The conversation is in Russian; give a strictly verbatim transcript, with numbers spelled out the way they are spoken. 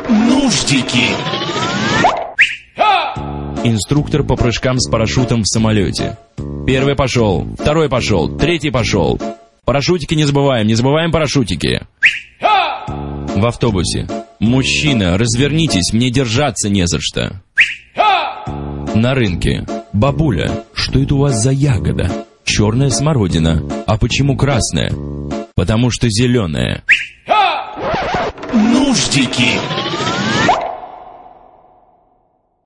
Нуждики. Инструктор по прыжкам с парашютом в самолете. Первый пошел, второй пошел, третий пошел. Парашютики не забываем, не забываем парашютики. В автобусе. Мужчина, развернитесь, мне держаться не за что. На рынке. Бабуля, что это у вас за ягода? Черная смородина. А почему красная? Потому что зеленая. Нуждики.